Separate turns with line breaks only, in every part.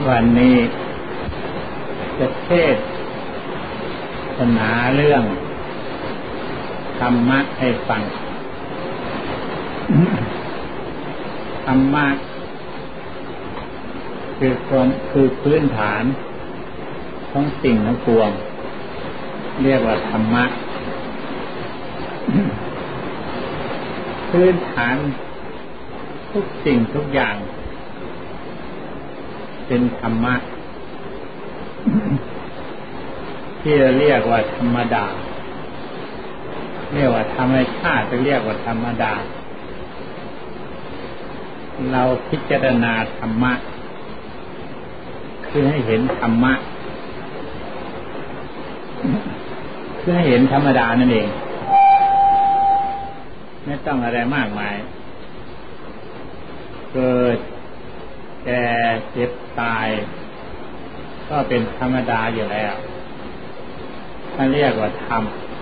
วันนี้จะเทศนาเรื่องธรรมะให้ฟัง ธรรมะคือพื้นฐานของสิ่งทั้งปวงเรียกว่าธรรมะ พื้นฐานทุกสิ่งทุกอย่างเป็นธรรมะ ที่เรียกว่าธรรมดาเรียกว่าธรรมชาติจะเรียกว่าธรรมดาเราพิจารณาธรรมะคือให้เห็นธรรมะคือให้เห็นธรรมดานั่นเองไม่ต้องอะไรมากมายเกิดแก่เจ็บตายก็เป็นธรรมดาอยู่แล้วท่านเรียกว่าธรรม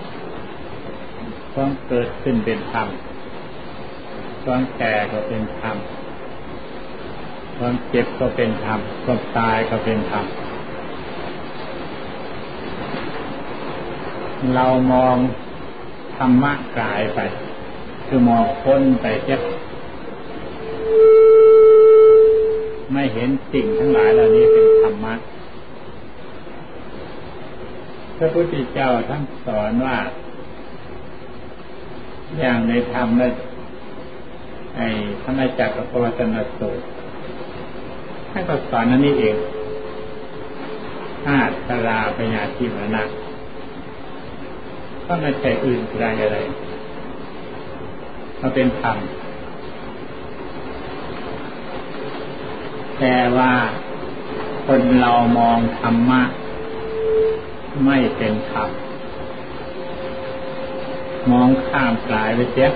ความเกิดขึ้นเป็นธรรมความแก่ก็เป็นธรรมความเจ็บก็เป็นธรรมความตายก็เป็นธรรมเรามองธรรมะกลายไปคือมองพ้นไปเจ็บไม่เห็นสิ่งทั้งหลายเหล่านี้เป็นธรรมะพระพุทธเจ้าท่านสอนว่าอย่างในธรรมและธรรมจักรกับวัตนสูตรท่านก็สอนนั่นนี่เองธาตุชราพยาธิมรณะก็ไม่ใช่อื่นไกลอะไรก็เป็นธรรมแต่ว่าคนเรามองธรรมะไม่เป็นธรรมมองข้ามกลายไปเสีย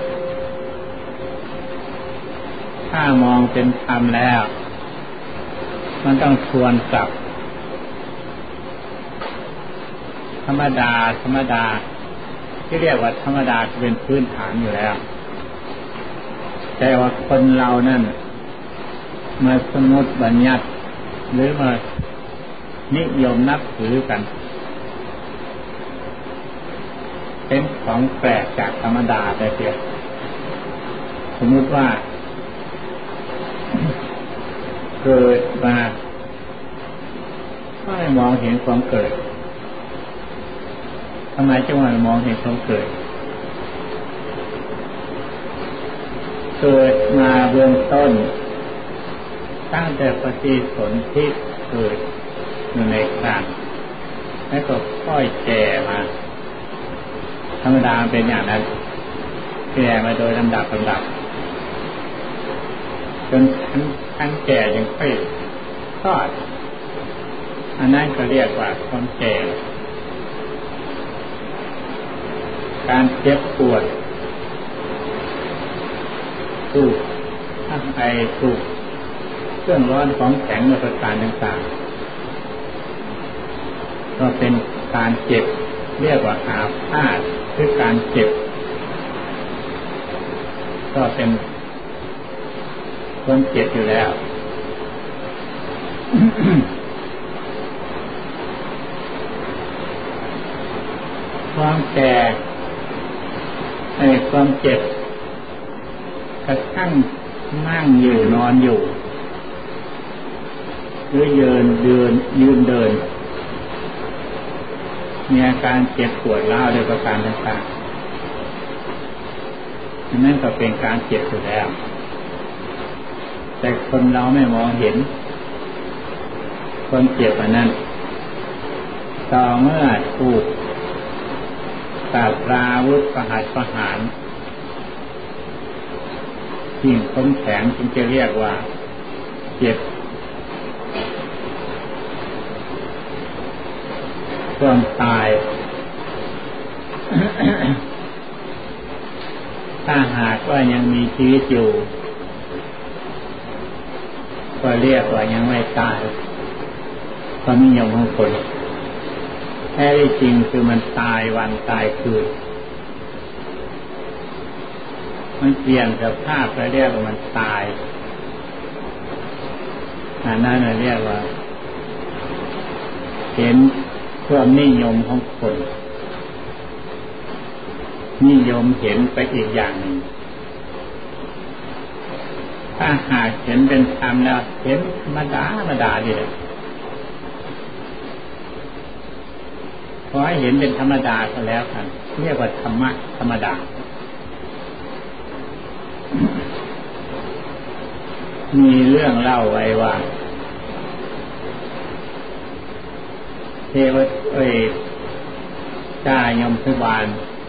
ถ้ามองเป็นธรรมแล้วมันต้องชวนกลับธรรมดาที่เรียกว่าธรรมดาเป็นพื้นฐานอยู่แล้วแต่ว่าคนเรานั่นมาสมมติบัญญัติหรือมานิยมนับถือกันเป็นของแปลกจากธรรมดาไปเสียสมมติว่าเกิดมาไม่มองเห็นความเกิดทำไมจึงไม่มองเห็นความเกิดเกิดมาเบื้องต้นตั้งแต่ปฏิสนธิเกิดอยู่ในครรภ์แล้วก็ค่อยแก่มาธรรมดาเป็นอย่างนั้นแก่มาโดยลำดับจนขั้นแก่ยังค่อยคลอดอันนั้นก็เรียกว่าความแก่การเจ็บปวดถูกทั้งไอถูกเครื่องร้อนของแข็งและประการต่างๆก็เป็นการเจ็บเรียกว่าอาพาธคือการเจ็บก็เป็นความเจ็บอยู่แล้ว ความแก่ความเจ็บกระทั่งนั่งอยู่นอนอยู่หรือยืนเดินมีอาการเจ็บปวดร้าวโดยประการต่างๆนั่นก็เป็นการเจ็บอยู่แล้วแต่คนเราไม่มองเห็นความเจ็บอันนั้นต่อเมื่อถูกศาสตราวุธประหารสิ่งคมแข็งจึงจะเรียกว่าเจ็บความตาย ถ้าหากว่ายังมีชีวิตอยู่ก็เรียกว่ายังไม่ตายความนิยมของคนแท้จริงคือมันตายวันตายคืนมันเปลี่ยนสภาพไปเรียกว่ามันตายอันนั้นเรียกว่าเห็นความนิยมของคนนิยมเห็นไปอีกอย่างหนึ่งถ้าหากเห็นเป็นธรรมแล้วเห็นธรรมดาดีเลยขอให้เห็นเป็นธรรมดาก็แล้วกันเรียกว่าธรรมะธรรมดามีเรื่องเล่าไว้ว่าเทวดาจ้ายมพิบาล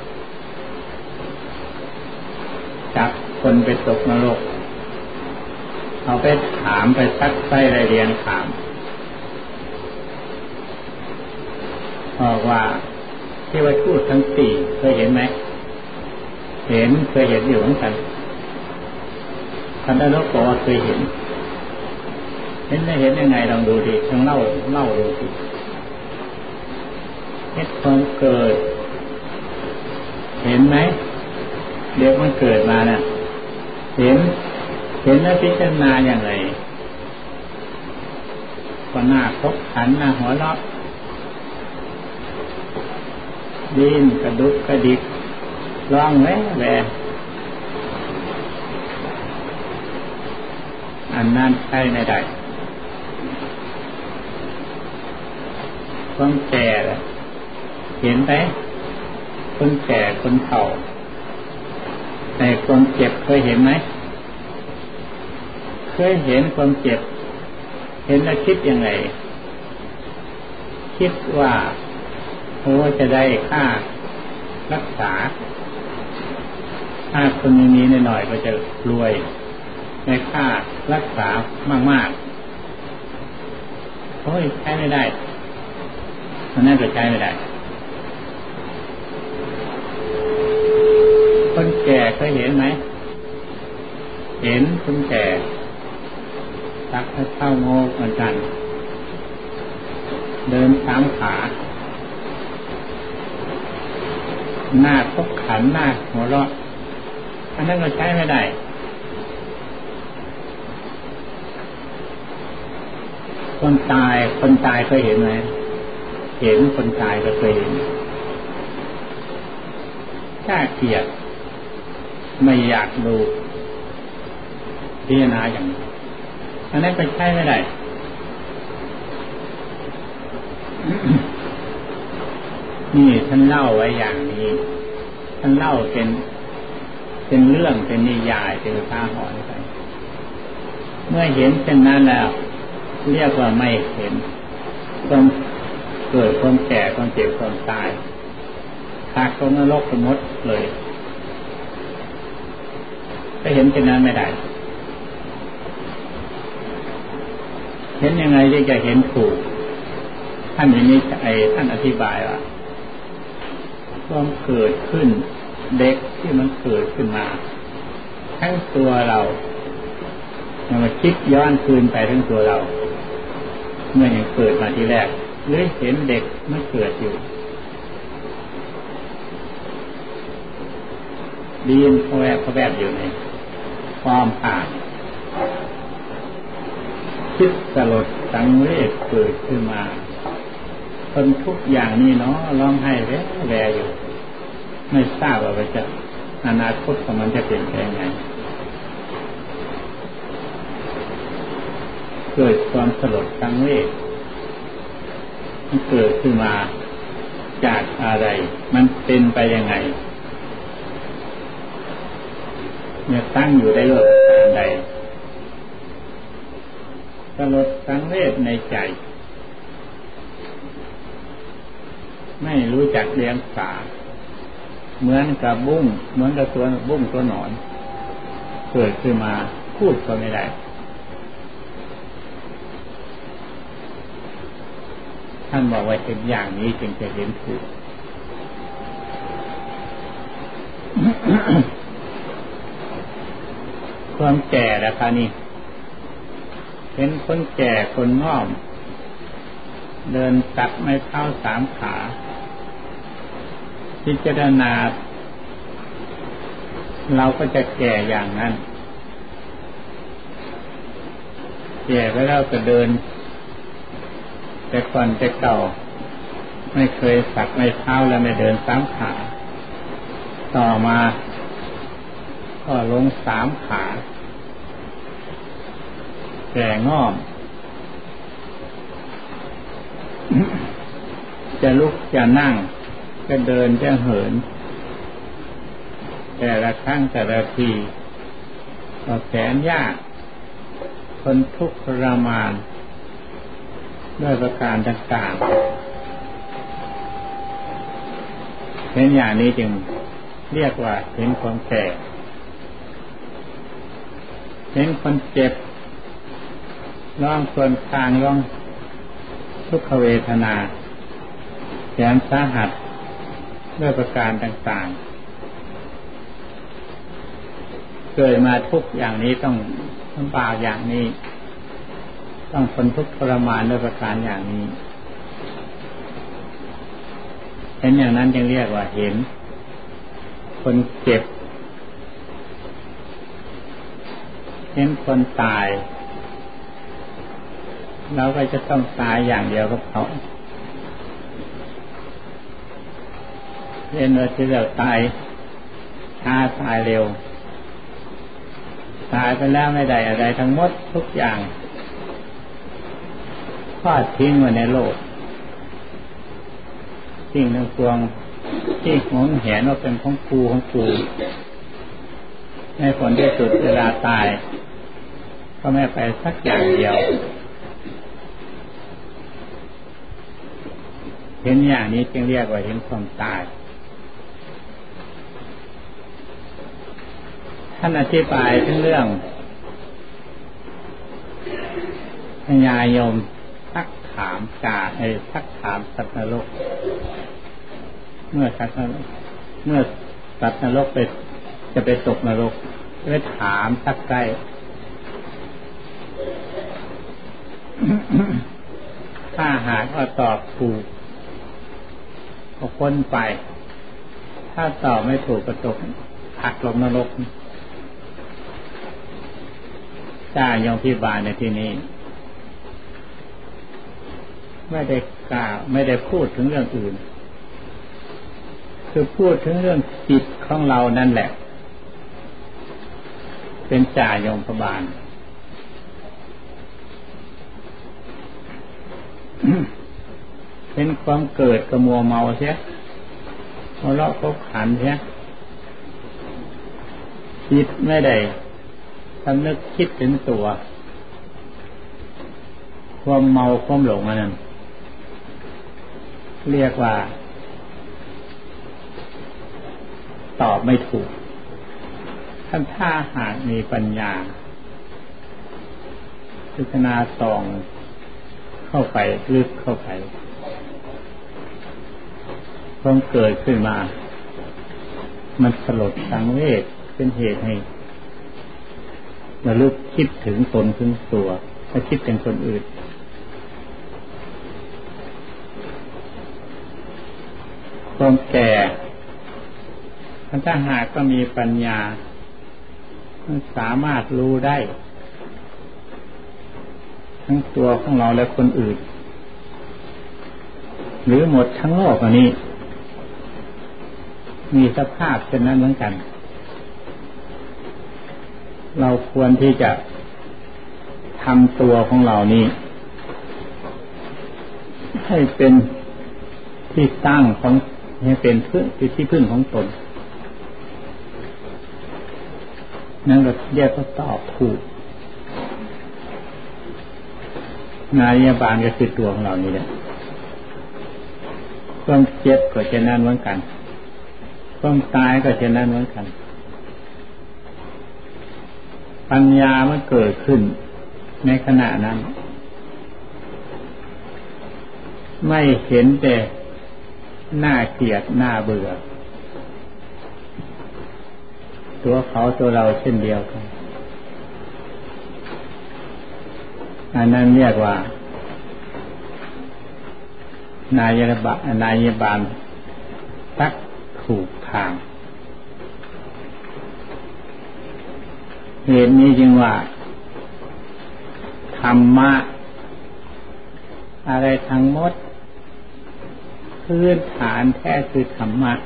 จับคนไปตกนรกเอาไปถามไปซักไส้ไรเรียนถามบอกว่าเทวทูตทั้งสี่เคยเห็นไหมเห็นเคยเห็นอยู่เหมือนกันท่านนรกบอกว่าเคยเห็นได้เห็นยังไงลองดูดิลองเล่าดูสิเหตุความเกิดเห็นไหมเดี๋ยวมันเกิดมาน่ะเห็นแล้วพิจารณาอย่างไรก็หน้าคบขันหน้าหัวเราะดิ้นกระดุกกระดิกร้องแหวอันนั้นใช่ไม่ได้ความแก่เห็นไหมคนแก่คนเฒ่าแต่ความเจ็บเคยเห็นไหมเคยเห็นความเจ็บเห็นแล้วคิดยังไงคิดว่าโอ้จะได้ค่ารักษาถ้าคนนี้หน่อยก็จะรวยในค่ารักษามากโอ้ยใช้ไม่ได้มันน่าจะใช้ไม่ได้คนแก่เคยเห็นไหมเห็นคนแก่ตักให้เท่าโง่เหมือนกันเดิน3 ขาหน้าคบขันหน้าหัวเราะอันนั้นก็ใช้ไม่ได้คนตายเคยเห็นไหมเห็นคนตายก็เคยเห็นถ้าเกลียดไม่อยากดูพิจารณาอย่างนี้อันนั้นก็ใช้ไม่ได้ นี่ท่านเล่าไว้อย่างนี้ท่านเล่าเป็นเรื่องเป็นนิยายเป็นอุทาหรณ์ไปเมื่อเห็นเช่นนั้นแล้วเรียกว่าไม่เห็นความเกิดความแก่ความเจ็บความตายขาดความนรกสมมติเลยถ้าเห็นเช่นนั้นไม่ได้เห็นยังไงจะเห็นถูกท่านอย่างนี้ท่านอธิบายว่าความเกิดขึ้นเด็กที่มันเกิดขึ้นมาทั้งตัวเรามันคิดย้อนคืนไปทั้งตัวเราเมื่อยังเกิดมาทีแรกหรือเห็นเด็กมันเกิดอยู่ดีนเขาแวบอยู่ในความผ่านคิดสลดสังเวชเกิดขึ้นมาคนทุกอย่างนี่เนาะร้องไห้แวอยู่ไม่ทราบว่าจะอนาคตของมันจะเป็นยังไงเกิดความสลดสังเวชมันเกิดขึ้นมาจากอะไรมันเป็นไปยังไงเนี่ยตั้งอยู่ได้ด้วยการใดสลดสังเวชในใจไม่รู้จักเลี้ยงสาเหมือนกับบุ้งเหมือนกับตัวบุ้งตัวหนอนเกิดขึ้นมาพูดก็ไม่ได้ท่านบอกว่าเห็นอย่างนี้จึงจะเห็นถูก ความแก่แล้วค่ะนี่เห็นคนแก่คนง่อมเดินตัดไม้เท้า3 ขาพิจารณาเราก็จะแก่อย่างนั้นแก่ไปแล้วก็เดินแต่ก่อนแต่เก่าไม่เคยสักไม่เท้าและไม่เดิน3 ขาต่อมาก็ลง3 ขาแก่ง่อมจะลุกจะนั่งจะเดินจะเหินแต่ละครั้งแต่ละทีก็แสนยากทนทุกข์ทรมานด้วยประการต่างๆเห็นอย่างนี้จึงเรียกว่าเห็นความแก่เห็นคนเจ็บร้องครวญครางร้องทุกขเวทนาแสนสาหัสด้วยประการต่างๆเกิดมาทุกอย่างนี้ต้องลำบากอย่างนี้ต้องทนทุกข์ทรมานด้วยประการอย่างนี้เห็นอย่างนั้นจึงเรียกว่าเห็นคนเจ็บเห็นคนตายเราก็จะต้องตายอย่างเดียวกับเขาเห็นว่าที่เราตายช้าตายเร็วตายไปแล้วไม่ได้อะไรทั้งหมดทุกอย่างทอดทิ้งไว้ในโลกสิ่งทั้งปวงที่หวงแหนว่าเป็นของกูในผลที่สุดเวลาตายก็ไม่ไปสักอย่างเดียวเห็นอย่างนี้จึงเรียกว่าเห็นความตายท่านอธิบายถึงเรื่องพญายมทักถามทักถามสัตว์นรกเมื่อสัตว์นรกจะไปตกนรกไปถามสักใกล้ถ้าหากว่าตอบถูกก็พ้นไปถ้าตอบไม่ถูกก็ตกหักลงนรกจ้ายมพิบาลในที่นี้ไม่ได้กล่าวไม่ได้พูดถึงเรื่องอื่นคือพูดถึงเรื่องจิตของเรานั่นแหละเป็นจ่ายมพิบาลเป็นความเกิดกระมัวเมาเสียหัวเราะเขาขันเสียจิตไม่ได้สำนึกคิดถึงตัวความเมาความหลงอันนั้นเรียกว่าตอบไม่ถูกถ้าหากมีปัญญาพิจารณาส่องเข้าไปลึกเข้าไปความเกิดขึ้นมามันสลดสังเวชเป็นเหตุให้ระลึกคิดถึงตนถึงตัวไม่คิดถึงคนอื่นความแก่ถ้าหากก็มีปัญญาสามารถรู้ได้ทั้งตัวของเราและคนอื่นหรือหมดทั้งโลกอันนี้มีสภาพเช่นนั้นเหมือนกันเราควรที่จะทำตัวของเรานี้ให้เป็นที่ตั้งของให้เป็นที่พึ่งของตนนั่นก็เรียกว่าตอบถูกนายบาลก็คือตัวของเรานี่แหละความเจ็บก็เช่นนั้นเหมือนกันความตายก็เช่นนั้นเหมือนกันปัญญามันเกิดขึ้นในขณะนั้นไม่เห็นแต่น่าเกลียดน่าเบื่อตัวเขาตัวเราเช่นเดียวกันอันนั้นเรียกว่านายบาลตักถูกทางเหตุนี้จึงว่าธรรมะอะไรทั้งหมดพื้นฐานแท้คือธรรมะ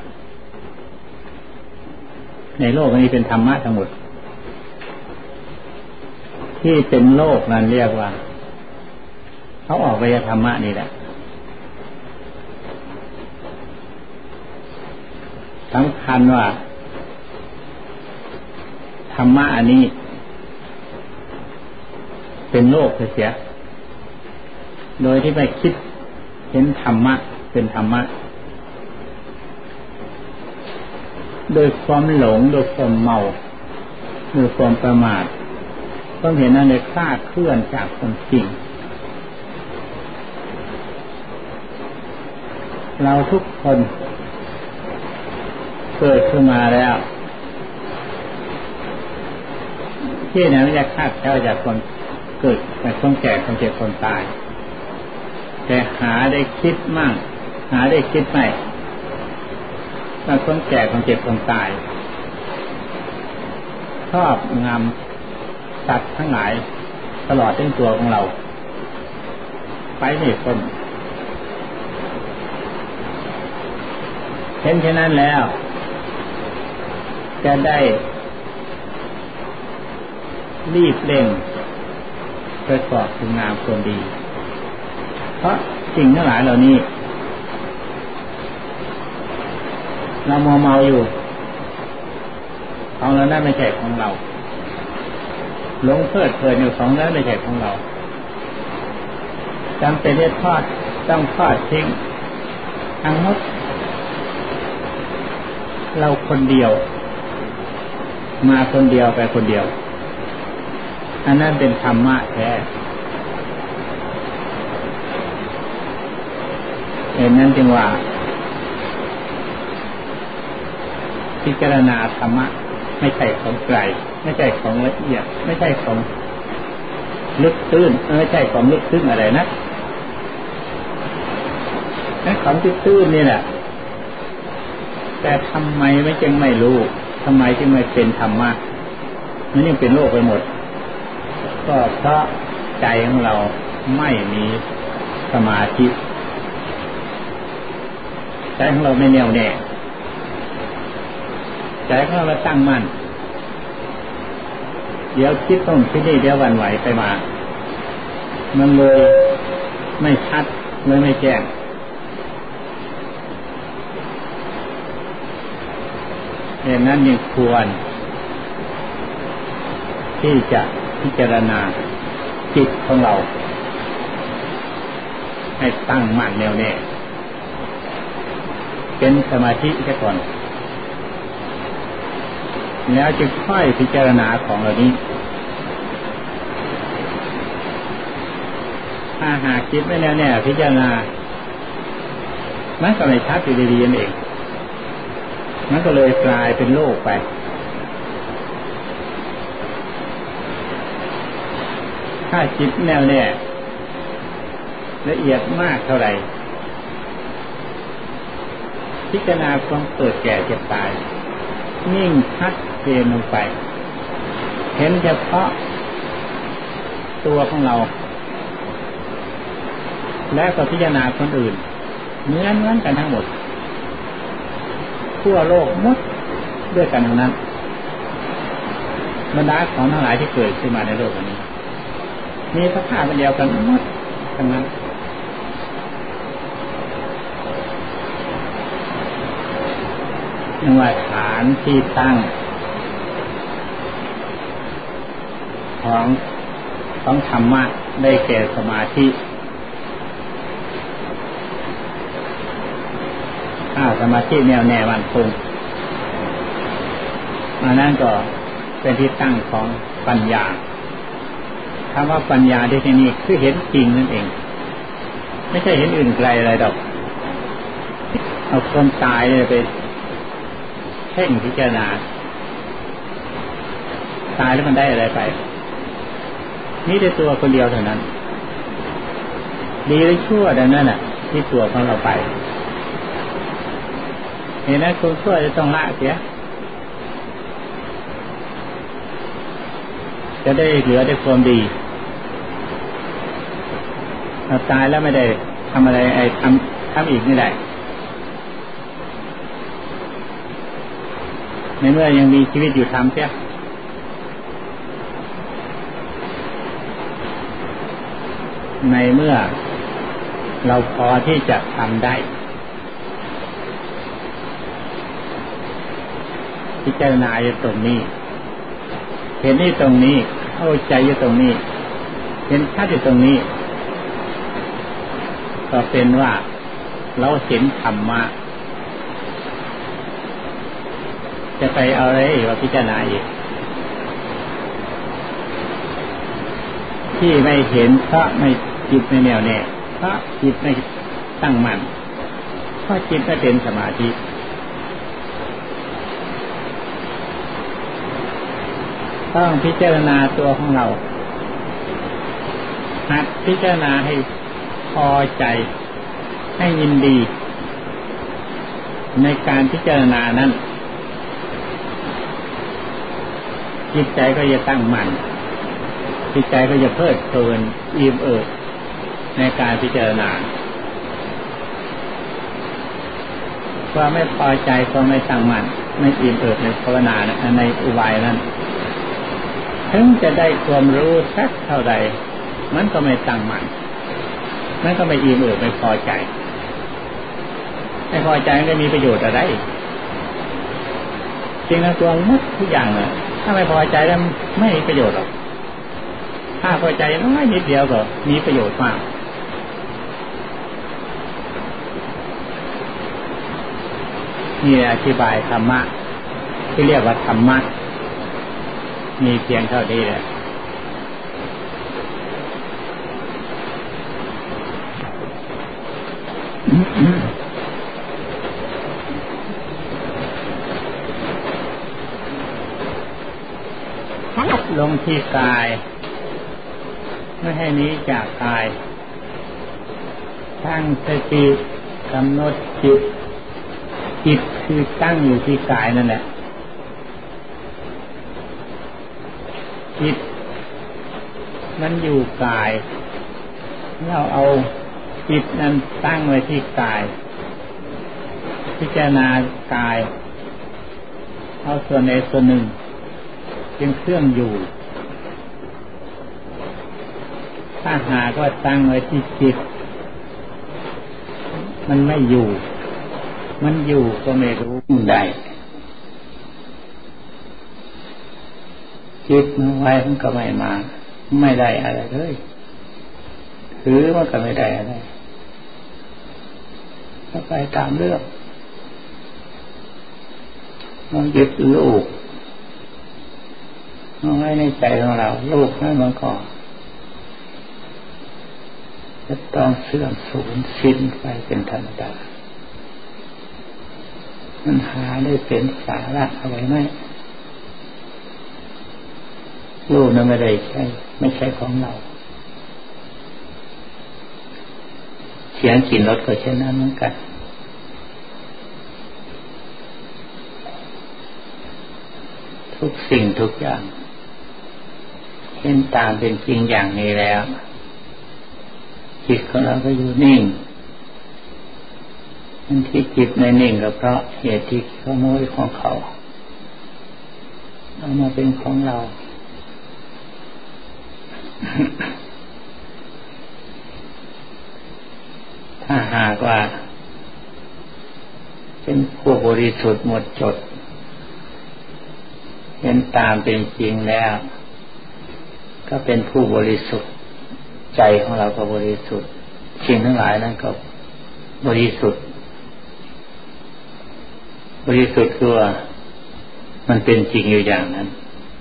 ในโลกนี้เป็นธรรมะทั้งหมดที่เป็นโลกนั้นเรียกว่าเขาออกไปจากธรรมะนี่แหละสำคัญว่าธรรมะอันนี้เป็นโลกเสียโดยที่ไม่คิดเห็นธรรมะเป็นธรรมะโดยความหลงโดยความเมาโดยความประมาทต้องเห็นนั่นเลยคลาดเคลื่อนจากความจริงเราทุกคนเกิดขึ้นมาแล้วที่ไหนไม่จะคาดแคล้วจากคนเกิดแต่คนแก่คนเจ็บคนตายแต่หาได้คิดมั่งหาได้คิดไม่ว่าคนแก่คนเจ็บคนตายชอบงามสัตว์ทั้งหลายตลอดทั้งตัวของเราไปไม่พ้นเห็นแค่นั้นแล้วจะได้รีบเร่งไปสอบคุณงามความดีเพราะสิ่งทั้งหลายเหล่านี้เราเมาอยู่ของเรานั้นไม่ใช่ของเราหลงเพลิดเพลินอยู่ของนั้นไม่ใช่ของเราจำเป็นที่ต้องทอดทิ้งทั้งหมดเราคนเดียวมาคนเดียวไปคนเดียวอันนั้นเป็นธรรมะแท้เห็นนั้นจึงว่าพิจารณาธรรมะไม่ใช่ของไกลไม่ใช่ของละเอียดไม่ใช่ของลึกตื้นไม่ใช่ของลึกซึ้งอะไรนะนั่นของตื้นนี่แหละแต่ทำไมไม่จึงไม่รู้ทำไมจึงไม่เป็นธรรมะมันยังเป็นโลกไปหมดก็เพราะใจของเราไม่มีสมาธิใจของเราไม่แน่วแน่ใจของเราตั้งมั่นเดี๋ยวคิดต้องคิดนี่เดี๋ยววันไหวไปมามันเลยไม่ชัดเลยไม่แจ้งเหตุนั้นยังควรที่จะพิจารณาจิตของเราให้ตั้งมั่นแน่วแน่เป็นสมาธิซะก่อนแล้วจะค่อยพิจารณาของเหล่านี้ถ้าหากคิดไม่แน่วแน่พิจารณามันก็ไม่ชัดอยู่ดีๆนั่นเองมันก็เลยกลายเป็นโลกไปถ้าคิดแน่วแน่ละเอียดมากเท่าไหร่พิจารณาความเกิดแก่เจ็บตายนิ่งชัดเจนลงไปเห็นเฉพาะตัวของเราและก็พิจารณาคนอื่นเหมือนกันทั้งหมดทั่วโลกหมดด้วยกันทั้งนั้นบรรดาของทั้งหลายที่เกิดขึ้นมาในโลกนี้มีสภาพเดียวกันหมดทั้งนั้นนั่นว่าฐานที่ตั้งของธรรมะได้แก่สมาธิสมาธิแน่วแน่มั่นคงอันนั้นก็เป็นที่ตั้งของปัญญาคำว่าปัญญาที่นี่คือเห็นจริงนั่นเองไม่ใช่เห็นอื่นไกลอะไรดอกเอาคนตายเลยไปเพ่งพิจารณาตายแล้วมันได้อะไรไปนี่แต่ตัวคนเดียวเท่านั้นดีหรือชั่วดังนั้นน่ะที่ตัวของเราไปเห็นไหมคนชั่วจะต้องละเสียจะได้เหลือได้ความดีเราตายแล้วไม่ได้ทำอะไรทำอีกไม่ได้ในเมื่อยังมีชีวิตอยู่ทำเสียในเมื่อเราพอที่จะทำได้พิจารณาอยู่ตรงนี้เห็นนี่ตรงนี้เข้าใจอยู่ตรงนี้เห็นชัดอยู่ตรงนี้ก็เป็นว่าเราเห็นธรรมะจะไปเอาอะไรว่าพิจารณาอีกที่ไม่เห็นเพราะไม่จิตไม่แน่วแน่เพราะจิตไม่ตั้งมั่นเพราะจิตไม่เป็นสมาธิต้องพิจารณาตัวของเราหัดพิจารณาให้พอใจให้ยินดีในการพิจารณานั้นจิตใจก็จะตั้งมั่นจิตใจก็จะเพลิดเพลินอิ่มเอิบในการพิจารณาความไม่พอใจความไม่ตั้งมั่นไม่อิ่มเอิบในภาวนาในอุบายนั้นถึงจะได้ความรู้สักเท่าใดมันก็ไม่ตั้งมั่นมันก็ไม่อิ่มเอิบไม่พอใจไม่พอใจก็มีประโยชน์อะไรจริงนะตัวมุดทุกอย่างเลยถ้าไม่พอใจแล้วไม่มีประโยชน์หรอกถ้าพอใจน้อยนิดเดียวก็มีประโยชน์มากนี่อธิบายธรรมะที่เรียกว่าธรรมะมีเพียงเท่านี้แหละลงที่กายไม่ให้หนีจากกายตั้งสติกำหนดจิตคือตั้งอยู่ที่กายนั่นแหละจิตมันอยู่กายเราเอาจิตนั้นตั้งไว้ที่กายพิจารณากายเอาส่วนใดส่วนหนึ่งเป็นเครื่องอยู่ถ้าหากว่าตั้งไว้ที่จิตมันไม่อยู่มันอยู่ก็ไม่รู้ได้จิตมันไว้มันก็ไม่มาไม่ได้อะไรเลยถือมันก็ไม่ได้อะไรก็ไปตามเรื่องมันยึดลูกมันไว้ในใจของเราลูกนั้นมันก็จะต้องเสื่อมสูญสิ้นไปเป็นธรรมดามันหาได้เป็นสาระอะไรไหมลูกนั้นไม่ได้ใช่ไม่ใช่ของเราเสียงกลิ่นรสก็เช่นนั้นเหมือนกันทุกสิ่งทุกอย่างเห็นตามเป็นจริงอย่างนี้แล้วจิตของเราก็อยู่นิ่งที่จิตในนิ่งก็เพราะเหตุที่ขโมยของเขาเอามาเป็นของเราถ้าหากว่าเป็นผู้บริสุทธิ์หมดจดเห็นตามเป็นจริงแล้วก็เป็นผู้บริสุทธิ์ใจของเราก็บริสุทธิ์สิ่งทั้งหลายนั้นก็บริสุทธิ์คือว่ามันเป็นจริงอยู่อย่างนั้น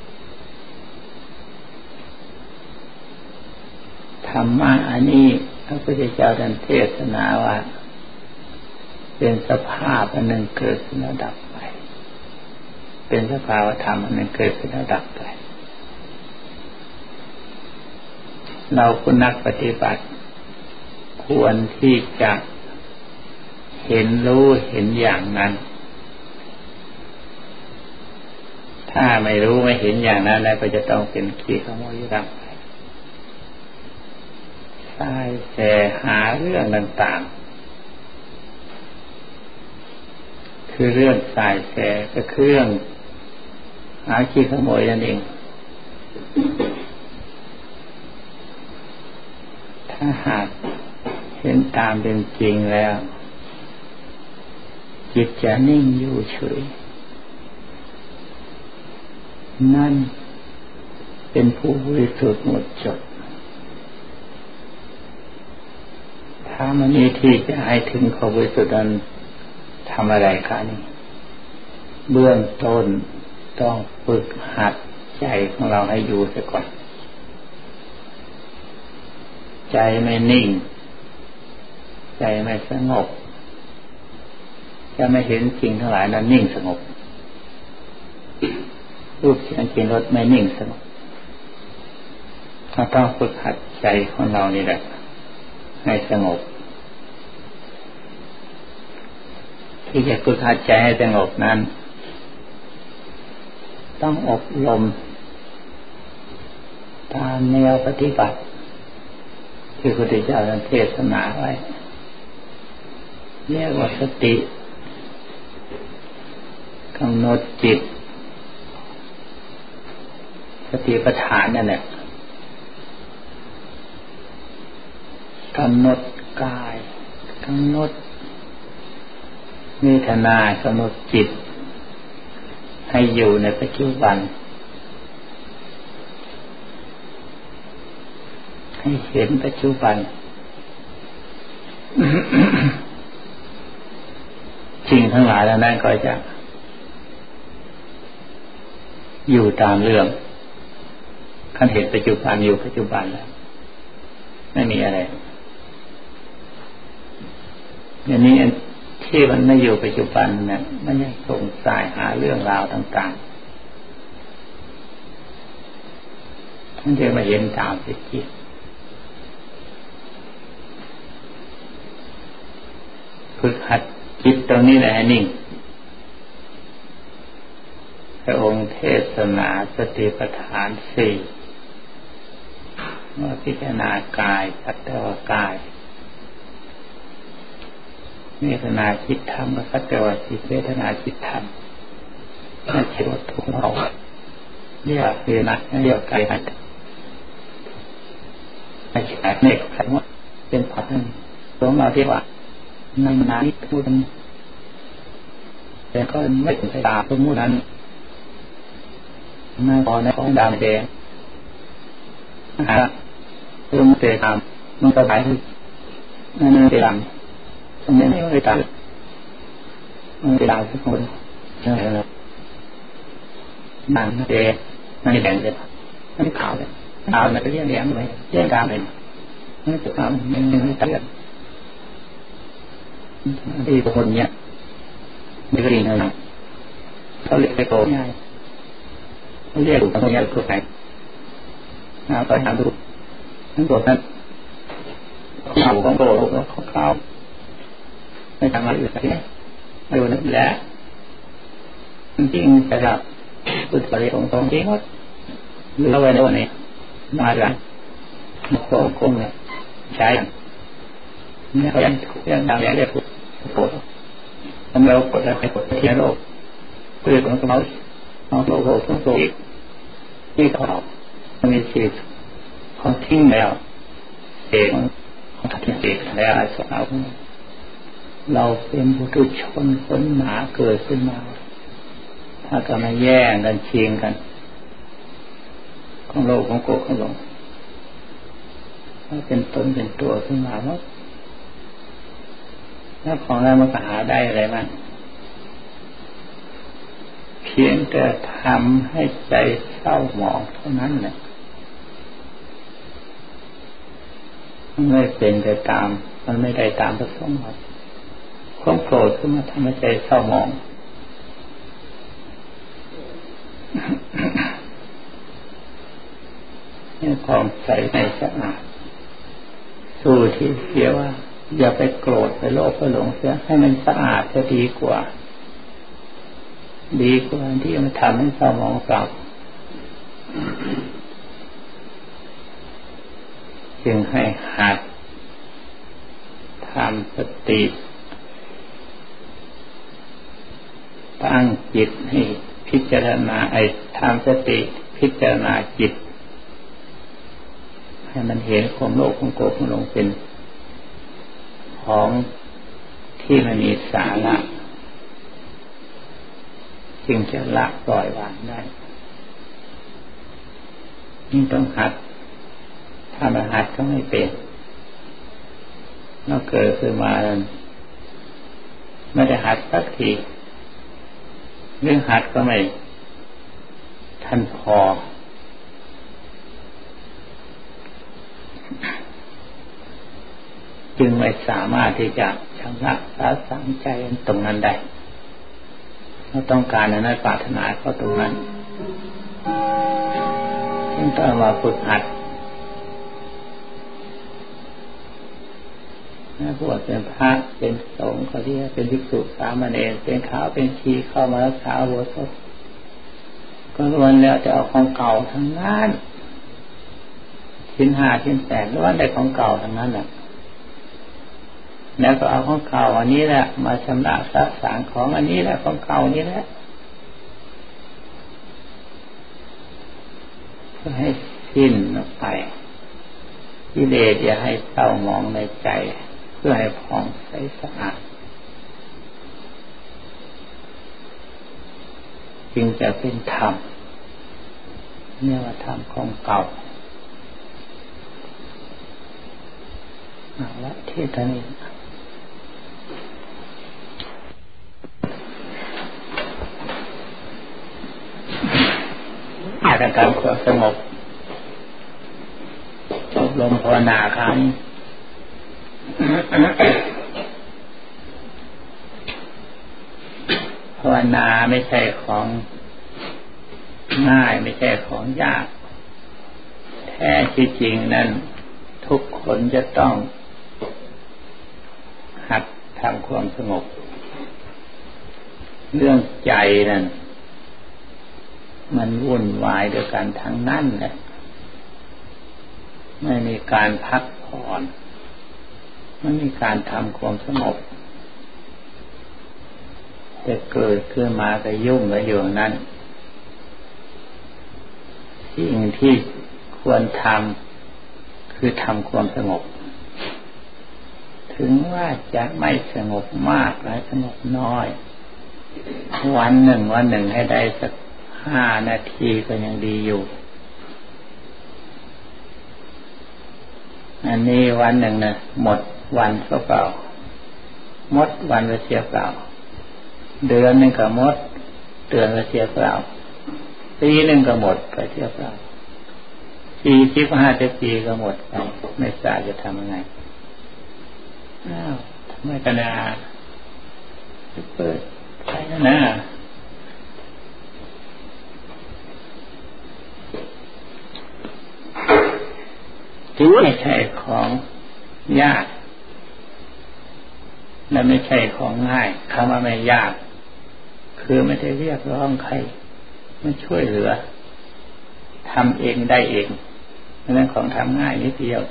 ธรรมะอันนี้พระพุทธเจ้าท่านเทศนาว่าเป็นสภาพอันหนึ่งเกิดขึ้นแล้วดับไปเป็นสภาวธรรมอันหนึ่งเกิดขึ้นแล้วดับไปเราผู้นักปฏิบัติควรที่จะเห็นรู้เห็นอย่างนั้นถ้าไม่รู้ไม่เห็นอย่างนั้นแล้วก็จะต้องเป็นขี้ขโมยรักไปสายแสหาเรื่องต่างๆคือเรื่องสายแสก็คือเรื่องหาขี้ขโมยนั่นเองถ้าหากเห็นตามเป็นจริงแล้วจิตจะนิ่งอยู่เฉยนั่นเป็นผู้บริสุทธิ์หมดจดถ้ามันมีที่จะให้ถึงความบริสุทธิ์นั้นทำอะไรคะนี่เบื้องต้นต้องฝึกหัดใจของเราให้อยู่เสียก่อนใจไม่นิ่งใจไม่สงบจะไม่เห็นสิ่งทั้งหลายนั้นนิ่งสงบรูปเสียงกลิ่นรสไม่นิ่งสงบเราต้องฝึกหัดใจของเรานี่แหละให้สงบที่จะฝึกหัดใจให้สงบนั้นต้องอบรมตามแนวปฏิบัติที่พระพุทธเจ้าเทศนาไว้เรียกว่าสติกำหนดจิตสติปัฏฐานนั่นแหละกำหนดกายกำหนดเวทนากำหนดจิตให้อยู่ในปัจจุบันให้เห็นปัจจุบัน สิ่งทั้งหลายแล้วนั่นก็จะอยู่ตามเรื่องขั้นเห็นปัจจุบันอยู่ปัจจุบันแล้วไม่มีอะไรอย่างนี้ที่มันไม่อยู่ปัจจุบันเนี่ยมันยังสงสัยหาเรื่องราวต่างๆมันจะมาเห็นตามเป็นจริงฝึกหัดจิตตรงนี้แหละนิ่งพระองค์เทศนาสติปัฏฐานสี่ว่าพิจารณากายสักแต่ว่ากายเวทนาจิตธรรมก็สักแต่ว่าจิตเวทนาจิตธรรมนั่นคือวัตถุเราเรียกเวทนาเรียกกายหัดไม่ใช่เนกใครว่าเป็นผัดนั่นตัวเราที่ว่านั่งนานพูดแต่ก็ไม่ถึงตาสมมุตินั้นมาพอในของดำแดงเรื่องเตะตามมันก็หายนั่นเตะตามตรงนี้ไม่ได้ตามมันเตะตามทุกคนใช่ไหมล่ะนั่งเตะนั่งแดงเลยนั่นขาวเลยขาวนั่นก็เรียกแดงเลยเรียกดำเลยนั่นจะทำมันไม่ตัดที่คนเนี้ยไม่ก็ดีนะเขาเรียกไปโกงง่ายเขาเรียกตรงนี้คือใครไปหาดูทั้งตัวนั้นข่าวของโกงเขาข่าวไม่ทำอะไรอื่นเลยไม่รู้นั่นแหละจริงแต่ละพุทธปริยงตรงจริงว่าเราไว้ในวันนี้มาจากโกงเนี่ยใช้เนี่ยเขายังดังเรียกโกรธทำเราโกรธอะไรโกรธที่โลกเพื่อของเขาเอาโลกโกรธทั้งโลกที่เขามีสิทธิ์เขาทิ้งแล้วเองเขาทิ้งเองแล้วเราเป็นบุตรชนคนหนาเกิดขึ้นมาถ้าก็มาแย่งกันเชียงกันของโลกของโกรธของหลงถ้าเป็นตนเป็นตัวขึ้นมาแล้วของนั้นมันก็หาได้อะไรบ้างเพียงแต่ทำให้ใจเศร้าหมองเท่านั้นแหละไม่เป็นไปตามมันไม่ได้ตามประสงค์หรอกความโกรธขึ้นมาทำให้ใจเศร้าหมองนี่ความใสในสะอาดสู้ที่เสียว่าอย่าไปโกรธไปโลภไปหลงเสียให้มันสะอาดจะดีกว่าที่มันทำให้เศร้าหมองเปล่าจึงให้หัดทำสติตั้งจิตให้พิจารณาทำสติพิจารณาจิตให้มันเห็นความโลภความโกรธความหลงเป็นของที่มันมีสาระจึงจะละปล่อยวางได้ยิ่งต้องหัดถ้าไม่หัดก็ไม่เป็นเราเกิดขึ้นมาไม่ได้หัดสักทีเรื่องหัดก็ไม่ทันพอจึงไม่สามารถที่จะชำระสาสางใจตรงนั้นได้เราต้องการในนั้นปรารถนาก็ตรงนั้นจึงต้องมาฝึกหัดบวชเป็นพระเป็นสงฆ์ก็เรียกเป็นภิกษุสามเณรเป็นขาวเป็นชีเข้ามารักษาอุโบสถก็ล้วนแล้วจะเอาของเก่าทั้งนั้นชิ้นห้าชิ้นแปดล้วนได้ของเก่าทั้งนั้นแหละแล้วก็เอาของเก่าอันนี้แหละมาชำระสะสางของอันนี้แหละของเก่านี้แหละเพื่อให้สิ้นออกไปกิเลสอย่าให้เศร้าหมองในใจเพื่อให้ผ่องใสสะอาดจึงจะเป็นธรรมเนี่ยว่าธรรมของเก่าเอาละที่ตอนนี้อาการความสงบอบรมภาวนาครับภาวนาไม่ใช่ของง่ายไม่ใช่ของยากแท้ที่จริงนั้นทุกคนจะต้องหัดทำความสงบเรื่องใจนั้นมันวุ่นวายด้วยกันทั้งนั้นแหละไม่มีการพักผ่อนไม่มีการทำความสงบจะเกิดขึ้นมาก็ยุ่งกับอยู่นั้นสิ่งที่ควรทำคือทำความสงบถึงว่าจะไม่สงบมากหรือสงบน้อยวันหนึ่งให้ได้สัก5 นาทีก็ยังดีอยู่อันนี้วันหนึ่งนะหมดวันเปล่าหมดวันไปเสียเปล่าเดือนหนึ่งก็หมดเดือนไปเสียเปล่าปีหนึ่งก็หมดไปเสียเปล่า40-50 ปีก็หมดไปไม่ทราบจะทำยังไงทำไมกันนะเปิดใช่นะที่ไม่ใช่ของยากและไม่ใช่ของง่ายคำว่าไม่ยากคือไม่ได้เรียกร้องใครไม่ช่วยเหลือทำเองได้เองนั่นของทำง่ายนิดเดียว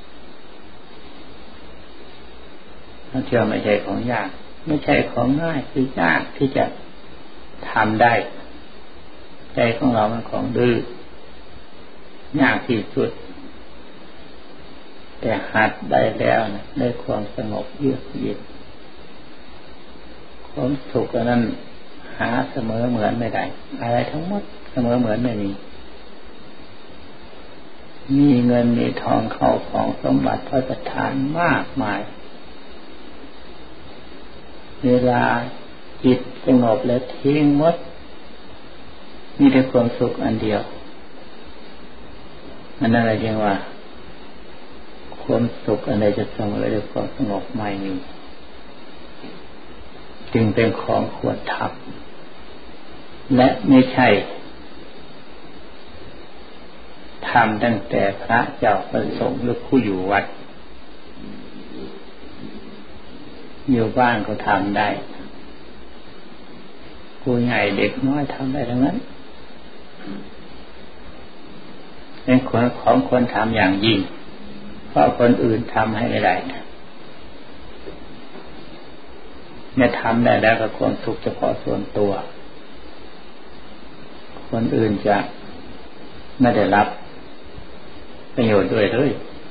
นั่นเชื่อไม่ใช่ของยากไม่ใช่ของง่ายคือยากที่จะทำได้ใจของเรามันของดื้อยากที่สุดแต่หัดได้แล้วนะได้ความสงบเยือกเย็นความสุขนั้นหาเสมอเหมือนไม่ได้อะไรทั้งหมดเสมอเหมือนไม่มีเงินมีทองเข้าของสมบัติพระประทานมากมายเวลาจิตสงบแล้วทิ้งหมดมีแต่ความสุขอันเดียวอันนั้นอะไรเรียกว่าความสุขอะไรจะเสมอด้วยความสงบไม่มีจึงเป็นของควรทำและไม่ใช่ทำตั้งแต่พระเจ้าประสงค์หรือผู้อยู่วัดอยู่บ้านก็ทำได้ผู้ใหญ่เด็กน้อยทำได้ทั้งนั้นเป็นของคนทำอย่างยิ่งเพราะคนอื่นทำให้ไม่ได้เนี่ยทำได้แล้วก็ความทุกข์เฉพาะส่วนตัวคนอื่นจะไม่ได้รับประโยชน์ด้วยเลย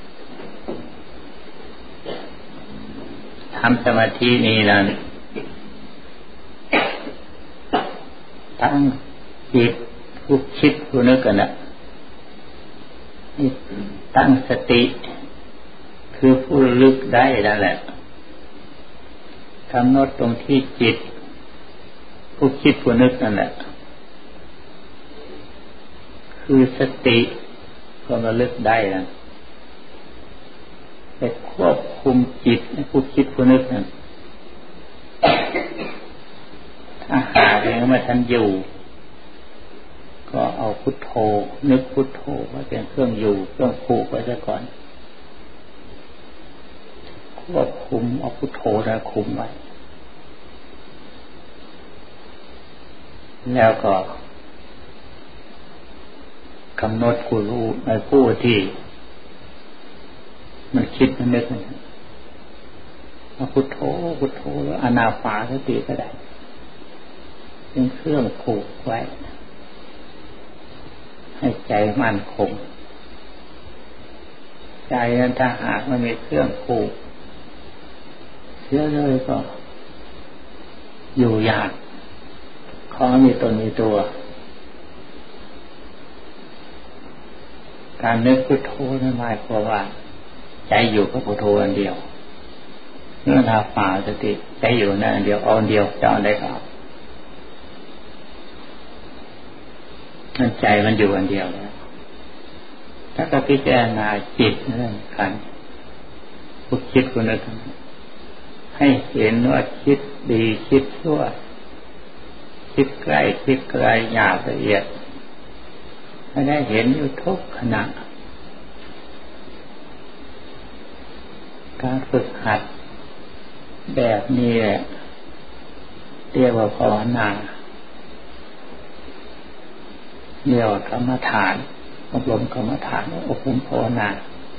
ทำสมาธินี้นะตั้งจิตผู้คิดผู้นึกกันนะตั้งสติคือผู้ระลึกได้นั่นแหละกำหนดตรงที่จิตผู้คิดผู้นึกนั่นแหละคือสติความระลึกได้นั่นไปควบคุมจิตผู้คิดผู้นึกนั่นถ้าหากยังไม่ทันอยู่ก็เอาพุทโธนึกพุทโธว่าเป็นเครื่องอยู่เครื่องผูกไว้ซะก่อนควบคุมเอาพุทโธแล้วคุมไว้แล้วก็กำหนดผู้รู้ในผู้ที่มันคิดมันนึกเอาพุทโธพุทโธแล้วอานาปานสติก็ได้เป็นเครื่องผูกไว้ให้ใจมั่นคงใจนั้นถ้าหากมันมีเครื่องผูกเสียเลยก็อยู่ยากของมีตนมีตัวการนึกพุทโธนั่นหมายความว่าใจอยู่กับพุทโธอันเดียวเมื่อนาปานสติใจอยู่นั่นอันเดียวเอาอันเดียวจะเอาได้ก็เอานั่นใจมันอยู่อันเดียวแล้วถ้าก็พิจารณาจิตนั่นขันธ์ผู้คิดผู้นึกให้เห็นว่าคิดดีคิดชั่วคิดใกล้คิดไกลหยาบละเอียดให้ได้เห็นอยู่ทุกขณะการฝึกหัดแบบนี้แหละเรียกว่าภาวนาเรียกว่ากรรมฐานอบรมกรรมฐานอบรมภาวนา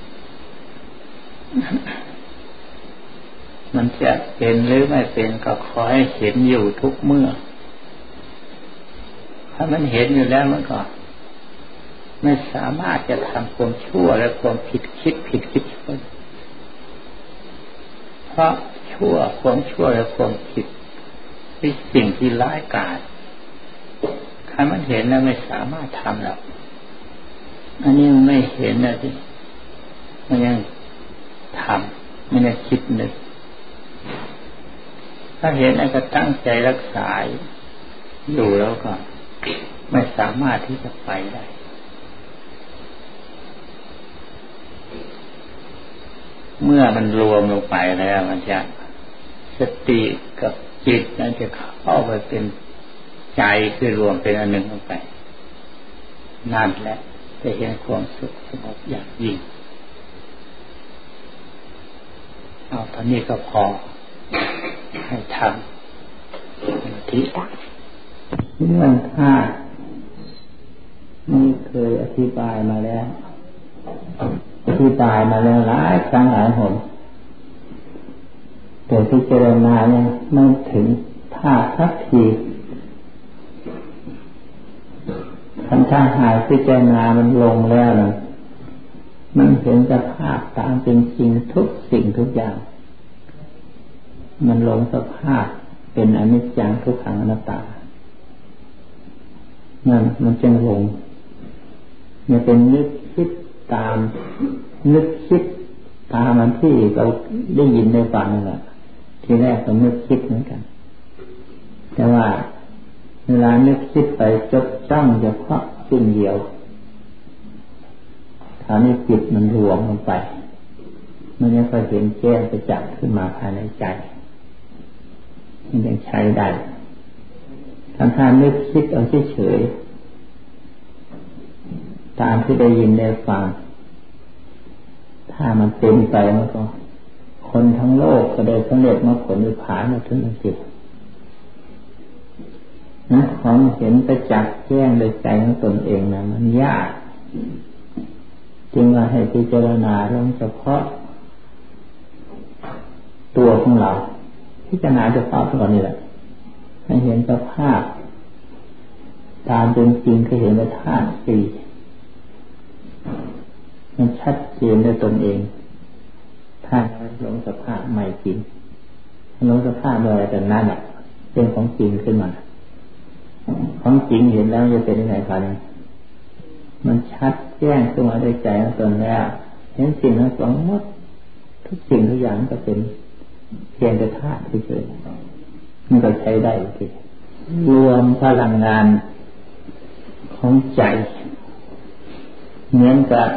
มันจะเป็นหรือไม่เป็นก็ขอให้เห็นอยู่ทุกเมื่อถ้ามันเห็นอยู่แล้วมันก็ไม่สามารถจะทำความชั่วและความผิดคิดชั่วเพราะชั่วความชั่วและความผิดเป็นสิ่งที่ร้ายกาจถ้ามันเห็นแล้วไม่สามารถทำหรอกอันนี้มันไม่เห็นนะสิมันยังทำมันยังคิดนึกถ้าเห็นแล้วก็ตั้งใจรักษาอยู่แล้วก็ไม่สามารถที่จะไปได้เมื่อมันรวมลงไปแล้วมันจะสติกับจิตนั้นจะเข้าไปเป็นใจคือรวมเป็นอันหนึ่งลงไปนั่นแหละจะเห็นความสุขสงบอย่างยิ่งเอาเท่านี้ก็พอให้ทำสมาธิเรื่องธาตุนี่เคยอธิบายมาแล้วหลายครั้งหลายหนแต่พิจารณาเนี่ยไม่ถึงธาตุสักทีถ้าหายพิจารณามันลงแล้วนะมันเห็นสภาพตามเป็นจริงทุกสิ่งทุกอย่างมันลงสภาพเป็นอนิจจังทุกขังอนัตตานั่นมันจึงลงเนี่ยเป็นนึกคิดตามมันที่เราได้ยินได้ฟังแหละทีแรกก็นึกคิดเหมือนกันแต่ว่าเวลานึกคิดไปจดจ้องเฉพาะสิ่งเดียวคราวนี้จิตมันรวมลงไปมันยังค่อยเห็นแจ้งประจักษ์ขึ้นมาภายในใจมันยังใช้ได้ถ้านึกคิดเอาเฉยๆตามที่ได้ยินได้ฟังถ้ามันเป็นไปมันก็คนทั้งโลกก็ได้สำเร็จมรรคผลนิพพานมาถึงจิตนะของเห็นประจักษ์แจ้งโดยใจของตนเองนะมันยากจึงว่าให้พิจารณาลงเฉพาะตัวของเรา
พิจารณาจะตอบตัวนี้แหละให้เห็นสภาพตามเป็นจริงก็เห็นว่าธาตุสี่มันชัดเจนด้วยตนเองถ้าเราหลงสภาพใหม่จริงหลงสภาพอะไรแต่นั้นอ่ะเป็นของจริงขึ้นมาของจริงเห็นแล้วจะเป็นยังไงคะเนี่ยมันชัดแจ้งขึ้นมาด้วยใจของตนแล้วเห็นสิ่งทั้งสองหมดทุกสิ่งทุกอย่างก็เป็นเพียงแต่ธาตุเฉยๆมันก็ใช้ได้โอเครวมพลังงานของใจเหมือนกับ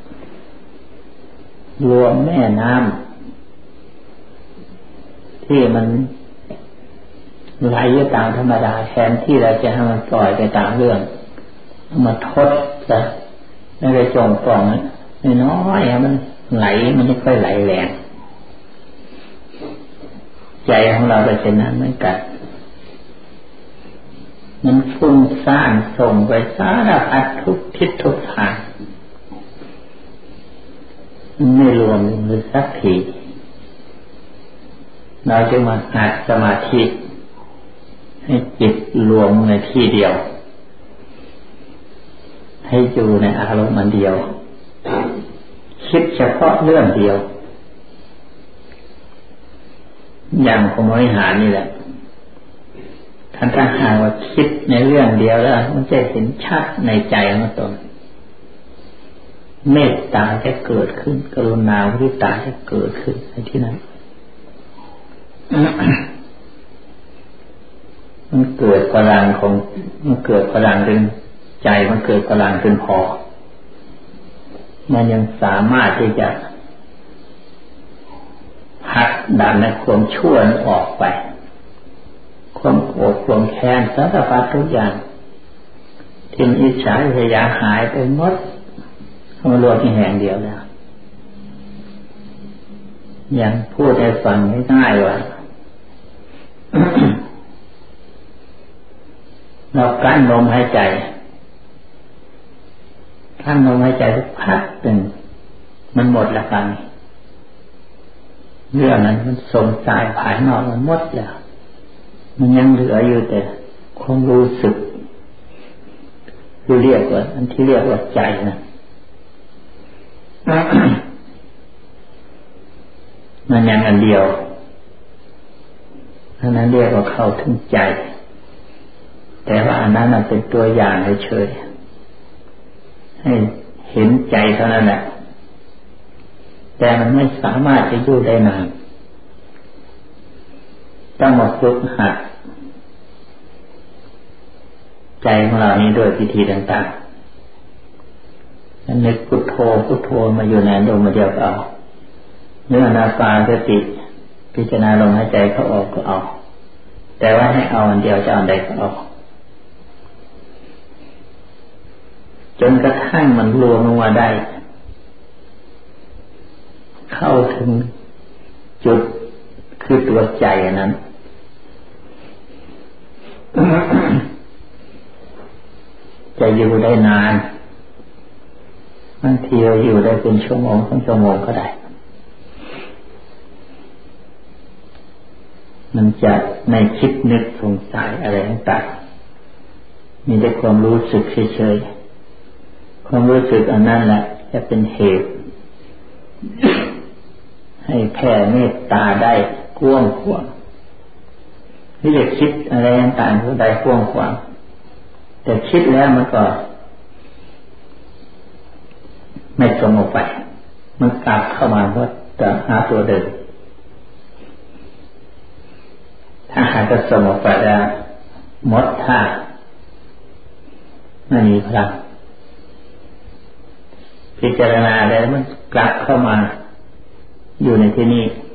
รวมแม่น้ำที่มันไหลตามธรรมดาแทนที่เราจะให้มันปล่อยไปตามเรื่องมาทดซะไม่ได้จมปล่องน้อยๆมันไหลมันไม่ค่อยไหลแรงใจของเราก็เช่นนั้นเหมือนกันมันฟุ้งซ่านส่งไปสารพัดทุกทิศทุกทางไม่รวมมือสักทีเราจะมาหัดสมาธิให้จิตรวมในที่เดียวให้อยู่ในอารมณ์อันเดียวคิดเฉพาะเรื่องเดียวอย่างของบริหารนี่แหละถ้าหากว่าคิดในเรื่องเดียวแล้วมันจะเห็นชัดในใจของตนเมตตาจะเกิดขึ้นกรุณามุทิตาจะเกิดขึ้นในที่นั้น มันเกิดพลังของมันเกิดพลังเป็นใจมันเกิดพลังเป็นพอมันยังสามารถที่จะผลักดันในความชั่วออกไปความโกรธความแค้นสารพัดทุกอย่างที่อิจฉาพยาหายไปหมดมารวมที่แห่งเดียวแล้วอย่างพูดให้ฟังง่ายๆว่า เรากั้นลมหายใจกั้นลมหายใจสักพักหนึ่งมันหมดแล้วกันเรื่องนั้นมันส่งสายภายนอกมันหมดแล้วมันยังเหลืออยู่แต่ความรู้สึกคือเรียกว่าอันที่เรียกว่าใจนะ มันยังอันเดียวอันนั้นเรียกว่าเข้าถึงใจแต่ว่าอันนั้นเป็นตัวอย่างเฉยๆให้เห็นใจเท่านั้นแหละแต่มันไม่สามารถจะอยู่ได้นานต้องมาฝึกหัดใจของเรานี้ด้วยวิธีต่างๆนึกพุทโธพุทโธมาอยู่ในลมเดียวก็เอาเนื้อนาปานสติพิจารณาลมหายใจเข้าออกก็เอาแต่ว่าให้เอาอันเดียวจะเอาใดก็เอาจนกระทั่งมันรวมลงมาได้เข้าถึงจุดคือตัวใจนั้น จะอยู่ได้นานบางทีเราอยู่ได้เป็นชั่วโมง2 ชั่วโมงก็ได้มันจะไม่คิดนึกสงสัยอะไรต่างๆมีแต่ความรู้สึกเฉยๆความรู้สึกอันนั้นแหละจะเป็นเหตุให้แผ่เมตตาได้กว้างขวางที่จะคิดอะไรต่างๆก็ได้กว้างขวางแต่คิดแล้วมันก็ไม่ส่งออกไปมันกลับเข้ามาว่าจะหาตัวเดิมถ้าหากจะส่งออกไปแล้วหมดท่าไม่มีพลังพิจารณาแล้วมันกลับเข้ามาอยู่ในที่นี้